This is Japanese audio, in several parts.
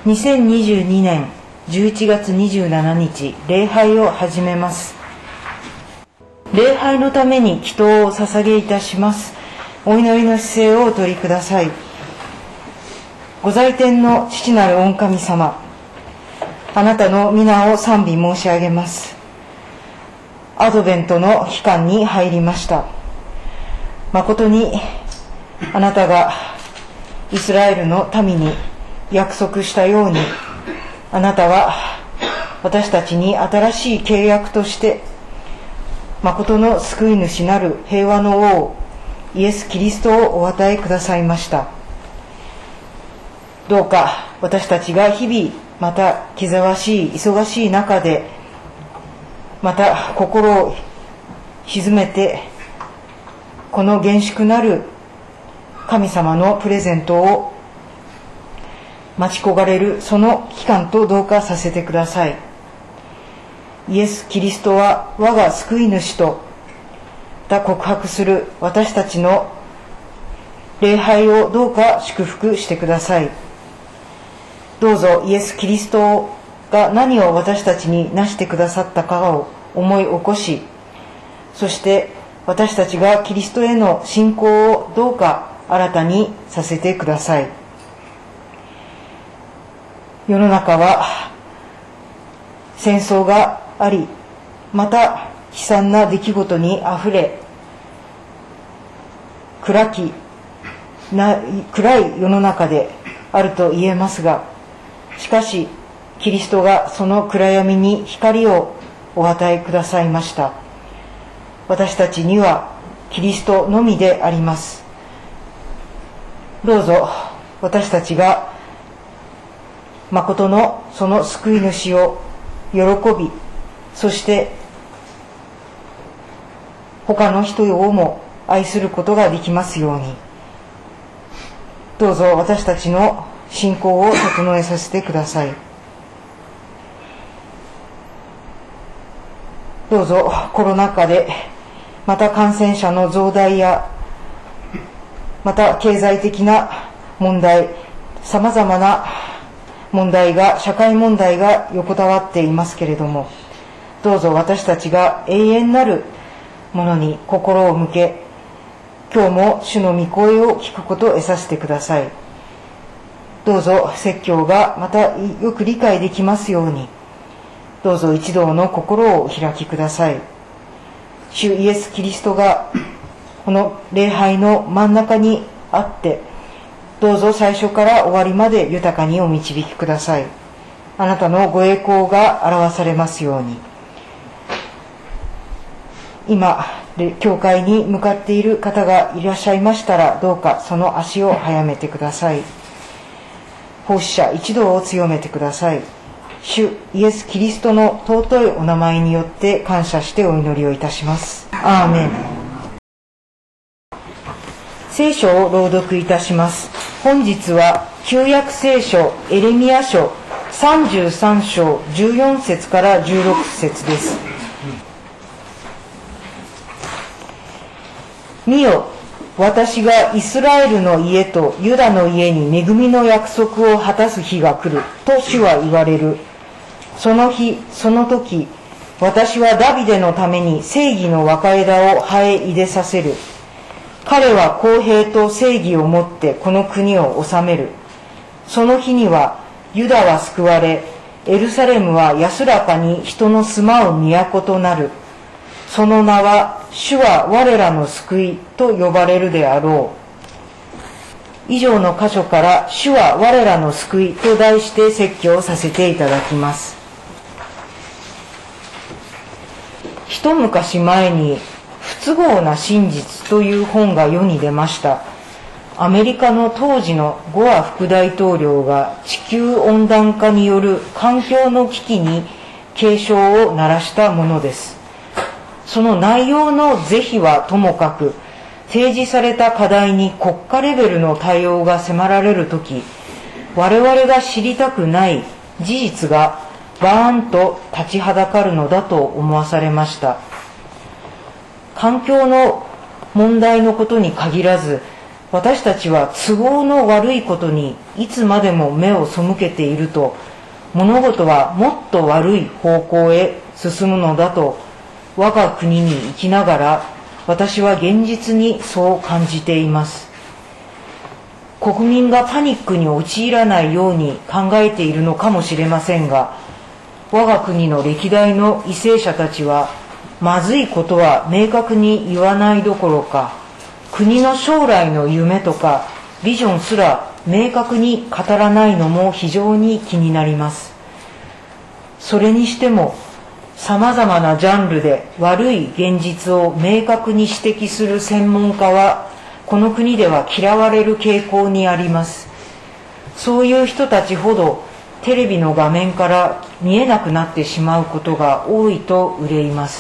2022年11月27日、礼拝を始めます。礼拝のために祈祷を捧げいたします。お祈りの姿勢をお取りください。ご在天の父なる御神様、あなたの皆を賛美申し上げます。アドベントの期間に入りました。誠にあなたがイスラエルの民に約束したように、あなたは私たちに新しい契約として誠の救い主なる平和の王イエス・キリストをお与えくださいました。どうか私たちが日々また気ぜわしい忙しい中でまた心を静めてこの厳粛なる神様のプレゼントを待ち焦がれるその期間とどうかさせてください。イエス・キリストは我が救い主と告白する私たちの礼拝をどうか祝福してください。どうぞイエス・キリストが何を私たちになしてくださったかを思い起こし、そして私たちがキリストへの信仰をどうか新たにさせてください。世の中は戦争があり、また悲惨な出来事にあふれ、暗い世の中であると言えますが、しかしキリストがその暗闇に光をお与えくださいました。私たちにはキリストのみであります。どうぞ私たちが誠のその救い主を喜び、そして他の人をも愛することができますように、どうぞ私たちの信仰を整えさせてください。どうぞコロナ禍でまた感染者の増大やまた経済的な問題、さまざまな問題が、社会問題が横たわっていますけれども、どうぞ私たちが永遠なるものに心を向け、今日も主の御声を聞くことを得させてください。どうぞ説教がまたよく理解できますように、どうぞ一同の心をお開きください。主イエス・キリストがこの礼拝の真ん中にあって、どうぞ最初から終わりまで豊かにお導きください。あなたのご栄光が表されますように。今教会に向かっている方がいらっしゃいましたら、どうかその足を早めてください。奉仕者一同を強めてください。主イエス・キリストの尊いお名前によって感謝してお祈りをいたします。アーメン。聖書を朗読いたします。本日は旧約聖書エレミヤ書33章14節から16節です。見よ、私がイスラエルの家とユダの家に恵みの約束を果たす日が来ると主は言われる。その日その時、私はダビデのために正義の若枝を生え入れさせる。彼は公平と正義をもってこの国を治める。その日にはユダは救われ、エルサレムは安らかに人の住まう都となる。その名は主は我らの救いと呼ばれるであろう。以上の箇所から主は我らの救いと題して説教させていただきます。一昔前に不都合な真実という本が世に出ました。アメリカの当時のゴア副大統領が地球温暖化による環境の危機に警鐘を鳴らしたものです。その内容の是非はともかく、提示された課題に国家レベルの対応が迫られるとき、我々が知りたくない事実がバーンと立ちはだかるのだと思わされました。環境の問題のことに限らず、 私たちは都合の悪いことにいつまでも目を背けていると、物事はもっと悪い方向へ進むのだと、我が国に生きながら私は現実にそう感じています。国民がパニックに陥らないように考えているのかもしれませんが、我が国の歴代の為政者たちはまずいことは明確に言わないどころか、国の将来の夢とかビジョンすら明確に語らないのも非常に気になります。それにしてもさまざまなジャンルで悪い現実を明確に指摘する専門家はこの国では嫌われる傾向にあります。そういう人たちほどテレビの画面から見えなくなってしまうことが多いと憂います。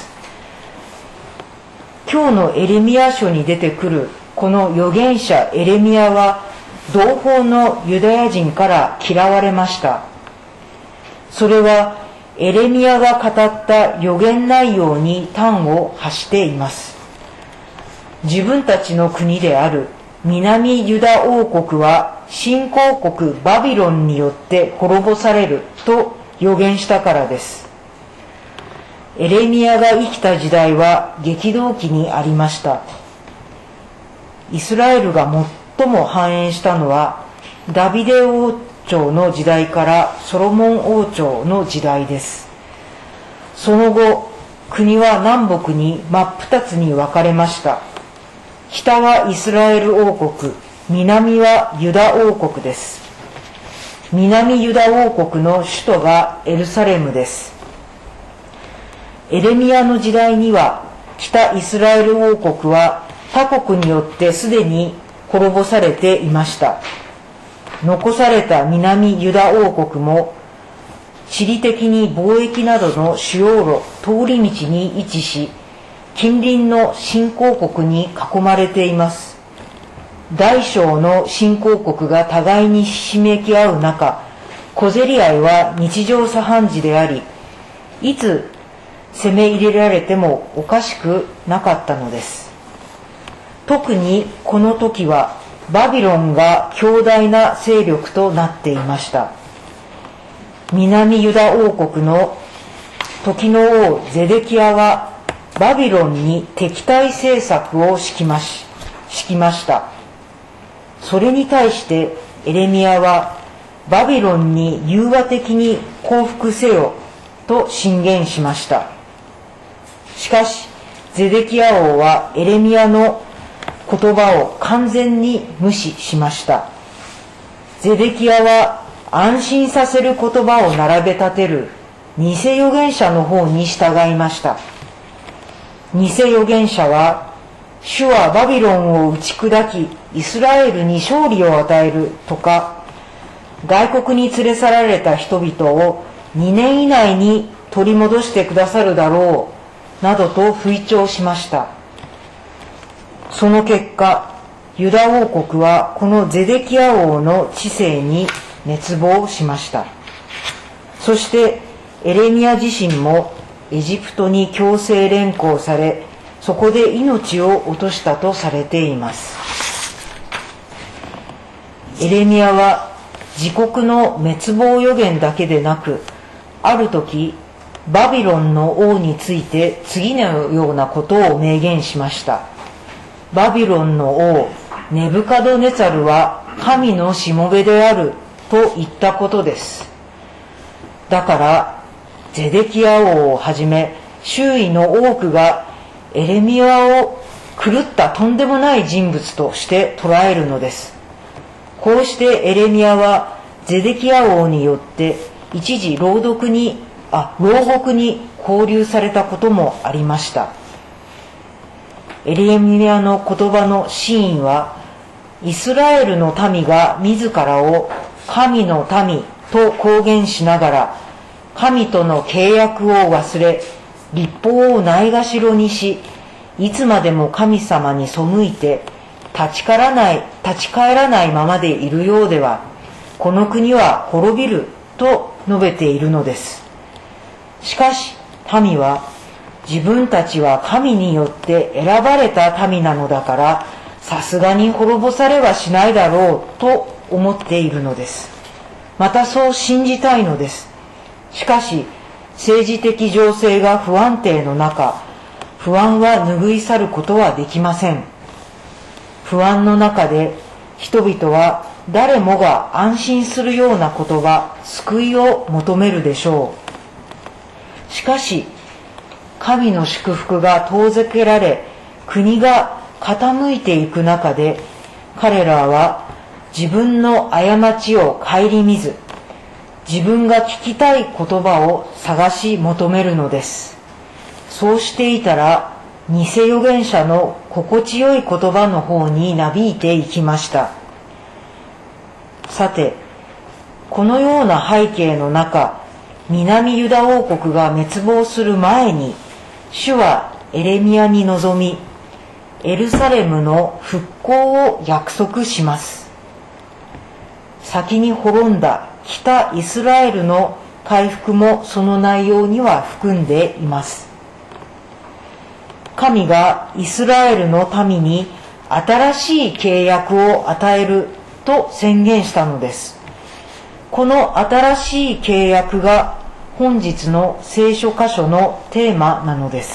今日のエレミヤ書に出てくるこの預言者エレミヤは同胞のユダヤ人から嫌われました。それはエレミヤが語った預言内容に端を発しています。自分たちの国である南ユダ王国は新興国バビロンによって滅ぼされると預言したからです。エレミヤが生きた時代は激動期にありました。イスラエルが最も繁栄したのはダビデ王朝の時代からソロモン王朝の時代です。その後、国は南北に真っ二つに分かれました。北はイスラエル王国、南はユダ王国です。南ユダ王国の首都がエルサレムです。エレミヤの時代には北イスラエル王国は他国によってすでに滅ぼされていました。残された南ユダ王国も地理的に貿易などの主要路、通り道に位置し、近隣の新興国に囲まれています。大小の新興国が互いにひしめき合う中、小競り合いは日常茶飯事であり、いつ攻め入れられてもおかしくなかったのです。特にこの時はバビロンが強大な勢力となっていました。南ユダ王国の時の王ゼデキヤはバビロンに敵対政策を敷きました。それに対してエレミヤはバビロンに融和的に降伏せよと進言しました。しかしゼデキヤ王はエレミヤの言葉を完全に無視しました。ゼデキヤは安心させる言葉を並べ立てる偽預言者の方に従いました。偽預言者は、主はバビロンを打ち砕き、イスラエルに勝利を与えるとか、外国に連れ去られた人々を2年以内に取り戻してくださるだろう、などと吹聴しました。その結果、ユダ王国はこのゼデキヤ王の治世に熱望しました。そしてエレミヤ自身もエジプトに強制連行され、そこで命を落としたとされています。エレミヤは自国の滅亡予言だけでなく、ある時バビロンの王について次のようなことを明言しました。バビロンの王ネブカドネツァルは神のしもべであると言ったことです。だからゼデキヤ王をはじめ周囲の多くがエレミヤを狂ったとんでもない人物として捉えるのです。こうしてエレミヤはゼデキヤ王によって一時牢獄に拘留されたこともありました。エレミヤの言葉の真意は、イスラエルの民が自らを神の民と公言しながら、神との契約を忘れ、律法をないがしろにし、いつまでも神様に背いて立ち返らないままでいるようでは、この国は滅びると述べているのです。しかし民は、自分たちは神によって選ばれた民なのだから、 さすがに滅ぼされはしないだろうと思っているのです。またそう信じたいのです。しかし、政治的情勢が不安定の中、不安は拭い去ることはできません。不安の中で人々は誰もが安心するような言葉、救いを求めるでしょう。しかし、神の祝福が遠ざけられ、国が傾いていく中で、彼らは自分の過ちを顧みず、自分が聞きたい言葉を探し求めるのです。そうしていたら、偽預言者の心地よい言葉の方になびいていきました。さて、このような背景の中、南ユダ王国が滅亡する前に、主はエレミヤに臨み、エルサレムの復興を約束します。先に滅んだ北イスラエルの回復もその内容には含んでいます。神がイスラエルの民に新しい契約を与えると宣言したのです。この新しい契約が本日の聖書箇所のテーマなのです。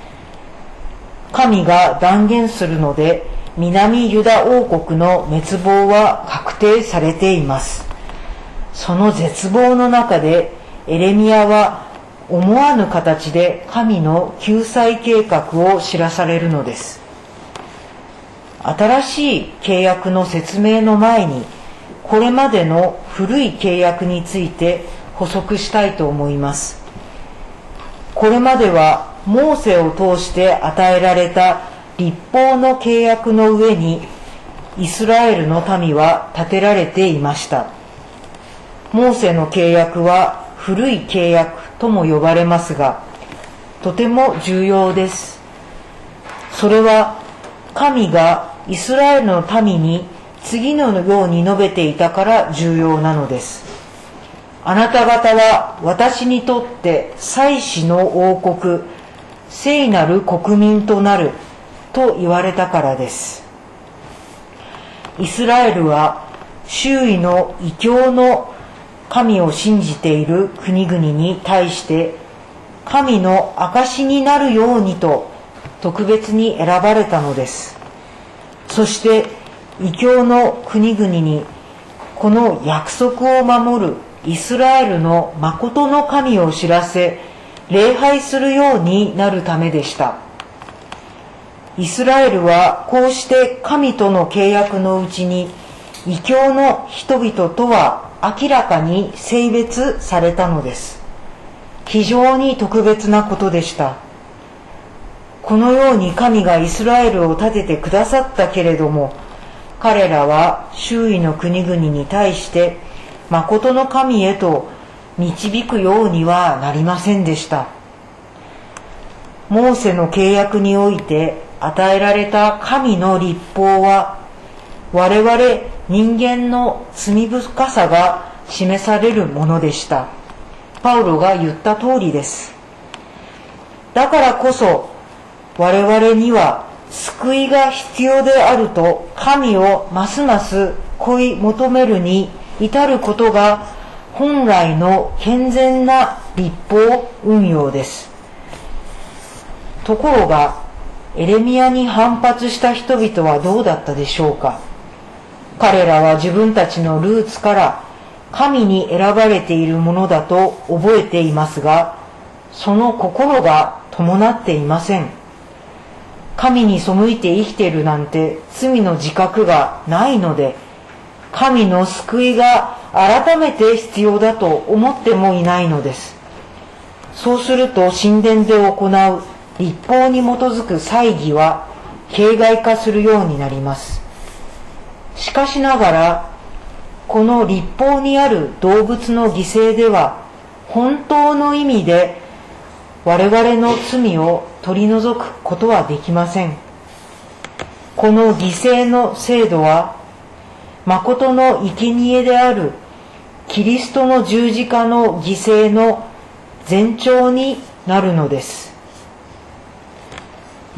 神が断言するので、南ユダ王国の滅亡は確定されています。その絶望の中でエレミヤは思わぬ形で神の救済計画を知らされるのです。新しい契約の説明の前に、これまでの古い契約について補足したいと思います。これまではモーセを通して与えられた律法の契約の上にイスラエルの民は立てられていました。モーセの契約は古い契約とも呼ばれますが、とても重要です。それは神がイスラエルの民に次のように述べていたから重要なのです。あなた方は私にとって祭司の王国、聖なる国民となると言われたからです。イスラエルは周囲の異教の神を信じている国々に対して神の証になるようにと特別に選ばれたのです。そして異教の国々にこの約束を守るイスラエルの誠の神を知らせ、礼拝するようになるためでした。イスラエルはこうして神との契約のうちに異教の人々とは明らかに性別されたのです。非常に特別なことでした。このように神がイスラエルを立ててくださったけれども、彼らは周囲の国々に対して誠の神へと導くようにはなりませんでした。モーセの契約において与えられた神の律法は、我々人間の罪深さが示されるものでした。パウロが言った通りです。だからこそ我々には救いが必要であると神をますます恋求めるに至ることが本来の健全な律法運用です。ところがエレミヤに反発した人々はどうだったでしょうか。彼らは自分たちのルーツから神に選ばれているものだと覚えていますが、その心が伴っていません。神に背いて生きているなんて罪の自覚がないので、神の救いが改めて必要だと思ってもいないのです。そうすると神殿で行う律法に基づく祭儀は形骸化するようになります。しかしながら、この律法にある動物の犠牲では本当の意味で我々の罪を取り除くことはできません。この犠牲の制度は誠の生贄であるキリストの十字架の犠牲の前兆になるのです。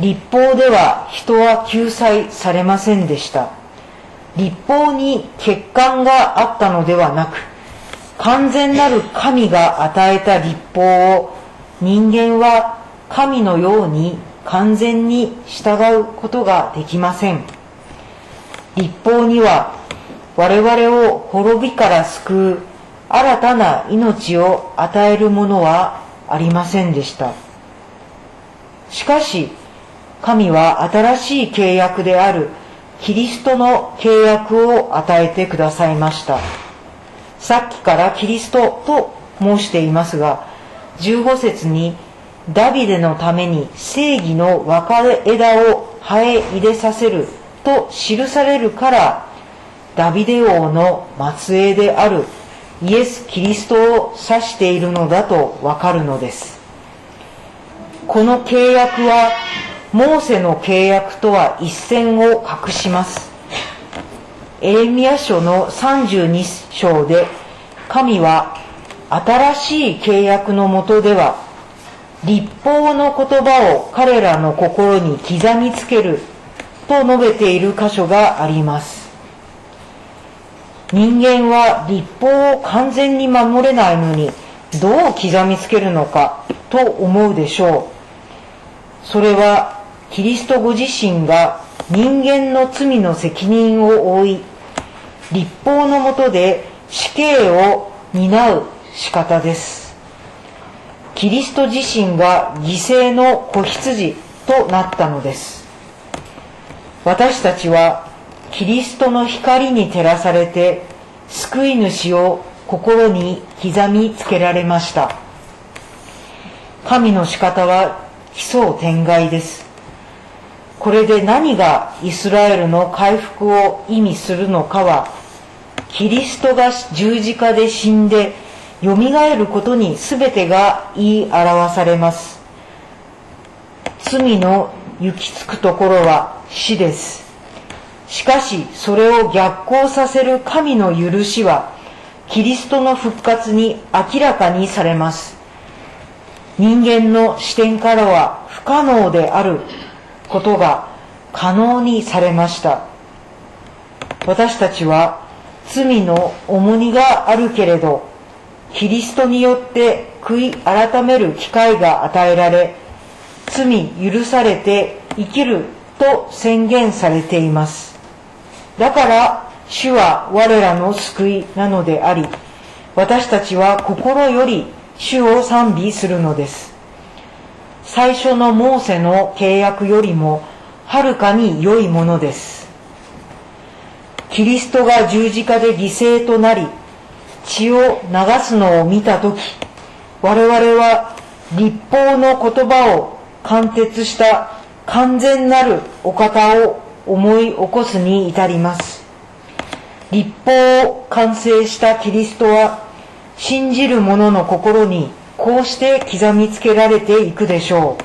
律法では人は救済されませんでした。律法に欠陥があったのではなく、完全なる神が与えた律法を人間は神のように完全に従うことができません。律法には我々を滅びから救う新たな命を与えるものはありませんでした。しかし神は新しい契約であるキリストの契約を与えてくださいました。さっきからキリストと申していますが、15節にダビデのために正義の若枝を生え入れさせると記されるから、ダビデ王の末裔であるイエス・キリストを指しているのだとわかるのです。この契約はモーセの契約とは一線を画します。エレミヤ書の32章で、神は新しい契約のもとでは律法の言葉を彼らの心に刻みつけると述べている箇所があります。人間は律法を完全に守れないのにどう刻みつけるのかと思うでしょう。それはキリストご自身が人間の罪の責任を負い、律法の下で死刑を担う仕方です。キリスト自身が犠牲の子羊となったのです。私たちはキリストの光に照らされて救い主を心に刻みつけられました。神の仕方は奇想天外です。これで何がイスラエルの回復を意味するのかは、キリストが十字架で死んでよみがえることに全てが言い表されます。罪の行き着くところは死です。しかしそれを逆行させる神の許しはキリストの復活に明らかにされます。人間の視点からは不可能であることが可能にされました。私たちは罪の重荷があるけれど、キリストによって悔い改める機会が与えられ、罪許されて生きると宣言されています。だから主は我らの救いなのであり、私たちは心より主を賛美するのです。最初のモーセの契約よりもはるかに良いものです。キリストが十字架で犠牲となり血を流すのを見たとき、我々は律法の言葉を貫徹した完全なるお方を思い起こすに至ります。律法を完成したキリストは信じる者の心にこうして刻みつけられていくでしょ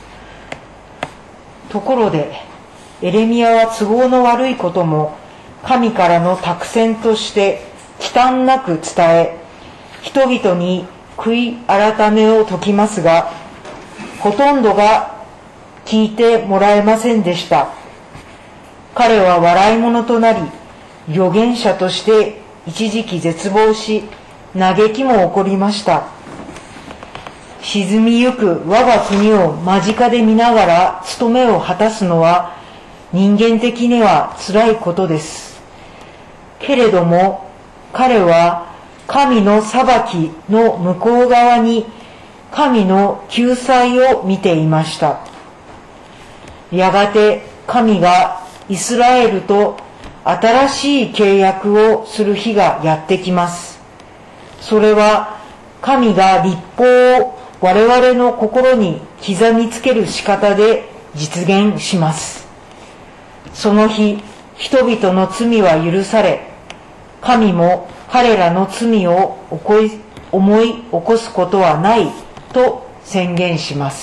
う。ところでエレミヤは都合の悪いことも神からの託戦として忌憚なく伝え、人々に悔い改めを説きますが、ほとんどが聞いてもらえませんでした。彼は笑い者となり、預言者として一時期絶望し、嘆きも起こりました。沈みゆく我が国を間近で見ながら務めを果たすのは人間的には辛いことです。けれども彼は神の裁きの向こう側に神の救済を見ていました。やがて神がイスラエルと新しい契約をする日がやってきます。それは神が律法を我々の心に刻みつける仕方で実現します。その日、人々の罪は許され、神も彼らの罪を思い起こすことはないと宣言します。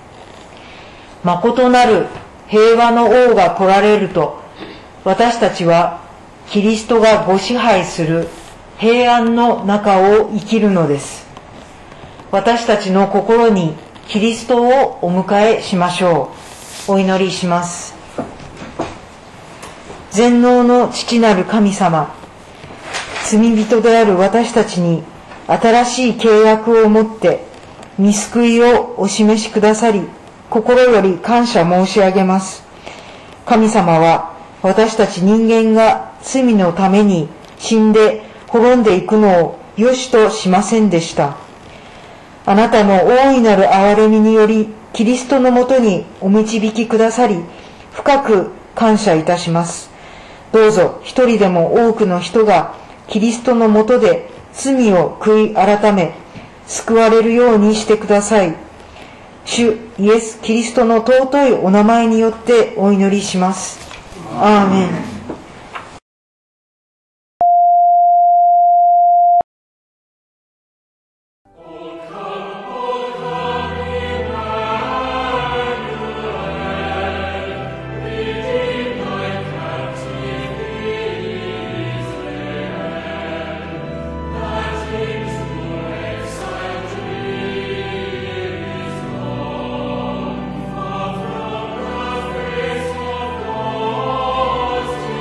誠なる平和の王が来られると、私たちはキリストがご支配する平安の中を生きるのです。私たちの心にキリストをお迎えしましょう。 お祈りします。全能の父なる神様、罪人である私たちに新しい契約をもって御救いをお示しくださり、心より感謝申し上げます。神様は私たち人間が罪のために死んで滅んでいくのを良しとしませんでした。あなたの大いなる憐れみによりキリストのもとにお導きくださり、深く感謝いたします。どうぞ一人でも多くの人がキリストのもとで罪を悔い改め救われるようにしてください。主イエス・キリストの尊いお名前によってお祈りします。アーメン。 Praise of God.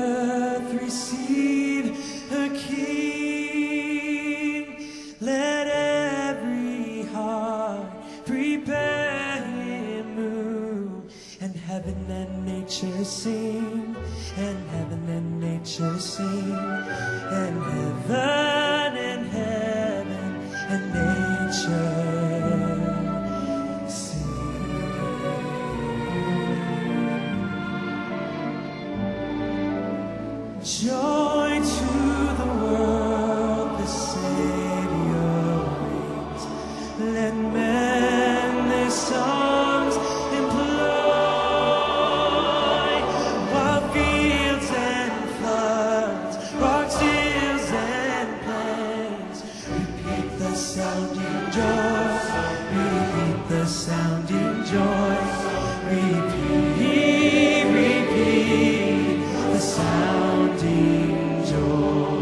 earth receive a king. Let every heart prepare him move. And heaven and nature sing. And heaven and nature sing. And heaven and nature joy to the world, the Savior reigns. Let men their songs employ, while fields and floods, rocks, hills and plains, repeat the sounding joy, repeat the sounding joy, repeat, repeat the sounding joy.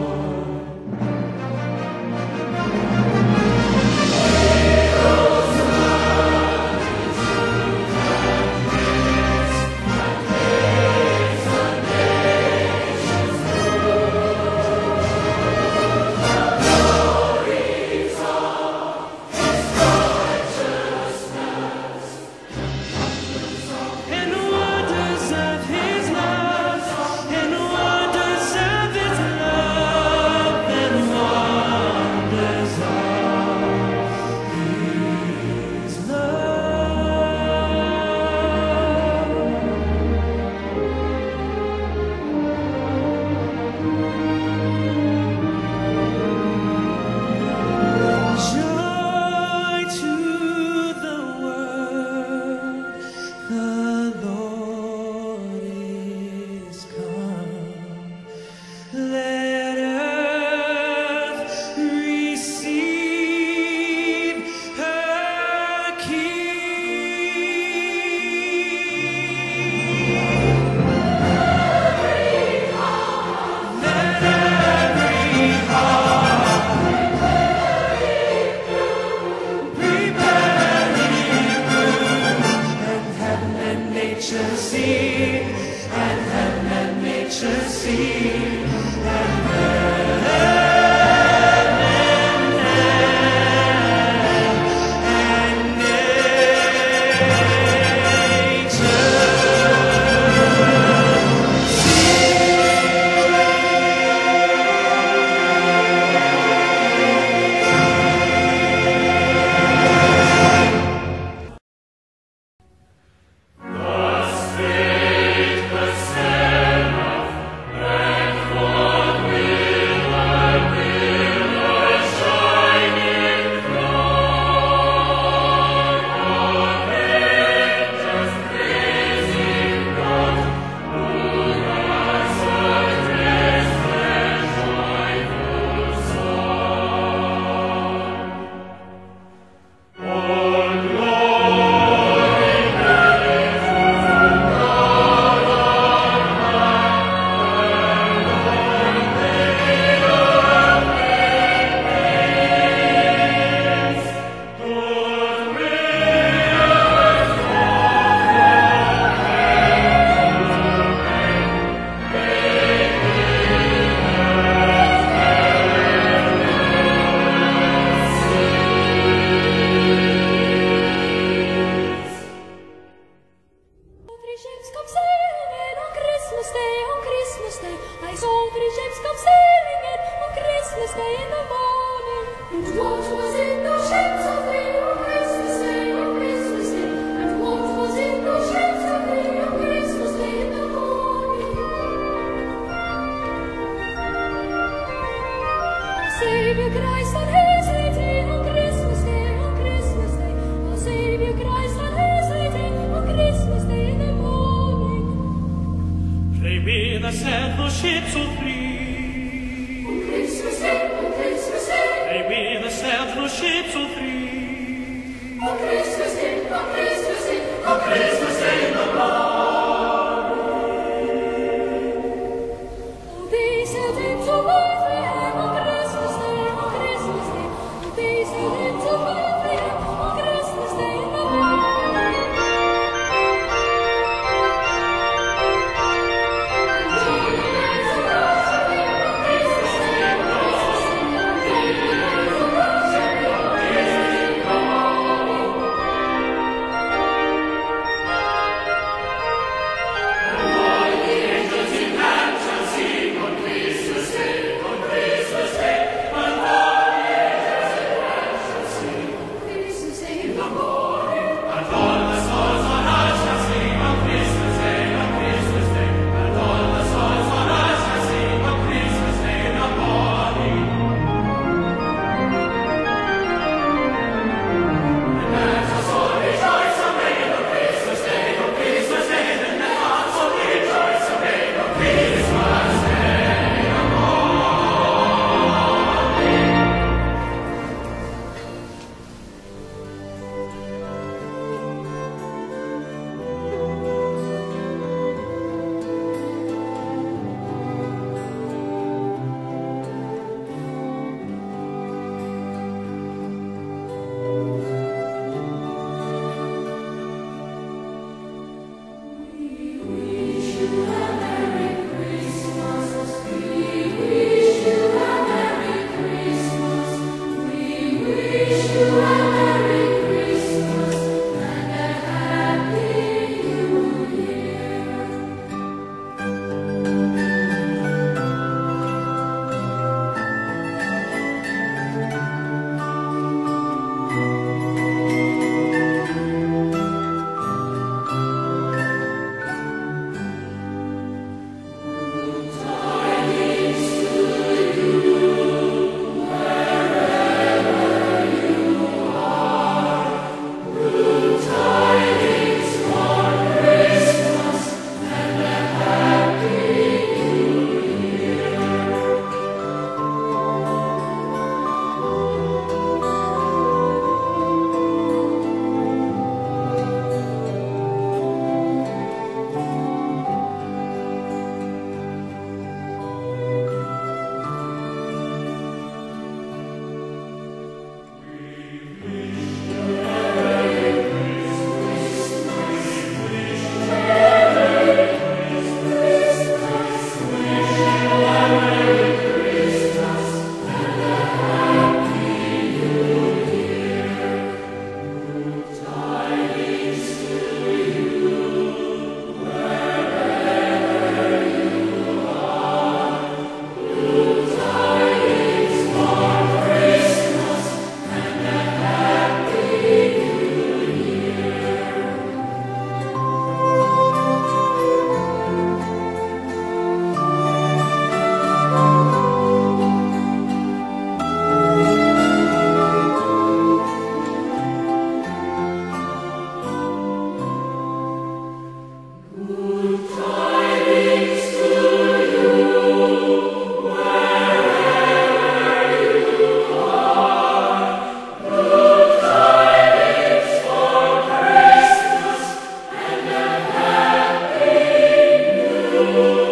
you.